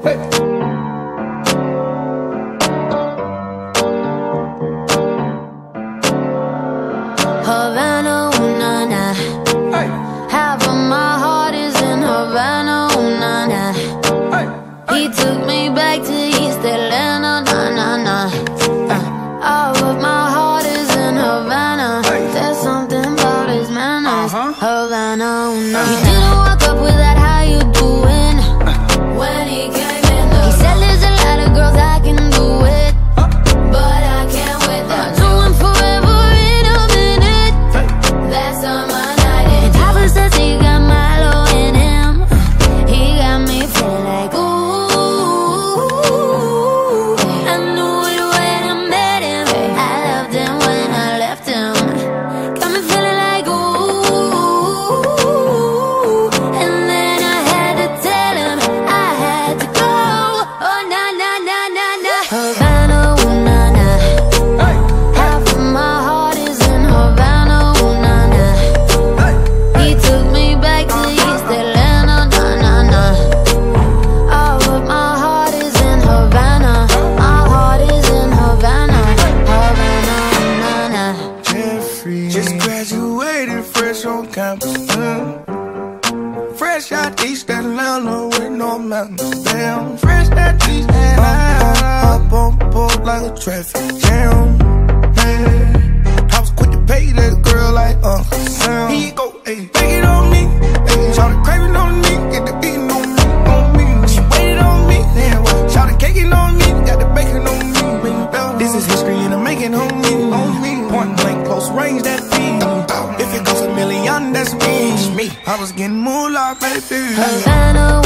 Hey. Havana, ooh, nah, nah. Hey. Half of my heart is in Havana, ooh, nah, nah. Hey. He took me back to East Atlanta, nah, nah, nah. All of my heart is in Havana. Hey. There's something about his manners. Havana, ooh, nah. He Uh-huh. didn't walk up with that, how you doing? When he came in the he said there's a lot of girls I can do it, but I can't wait. I'll do him forever in a minute. That's on my night. And Papa says he got Milo in him. He got me feeling like ooh. I knew it when I met him. I loved him when I left him. Got me feeling like ooh. And then I had to tell him I had to go. Oh na na na na na. Havana, ooh na na. Hey. Half of my heart is in Havana, ooh na na. Hey. He took me back to East Atlanta, nah nah nah. All of my heart is in Havana. My heart is in Havana, Havana, nah nah. Jeffrey just graduated fresh on campus. Fresh out East Atlanta with no mountains. Damn, fresh out East Atlanta. Up on board like a traffic jam. Man, I was quick to pay that girl like Uncle Sam. He go, ayy, take it on me. Ayy, shout the craving on me, get the beating on me, on me. She waited on me, then what? Shout the caking on me, got the bacon on me. This is history and I'm making on me, on me. Point blank, close range, that beat. If it goes $1 million, that's me. I was getting moolah, baby. Havana,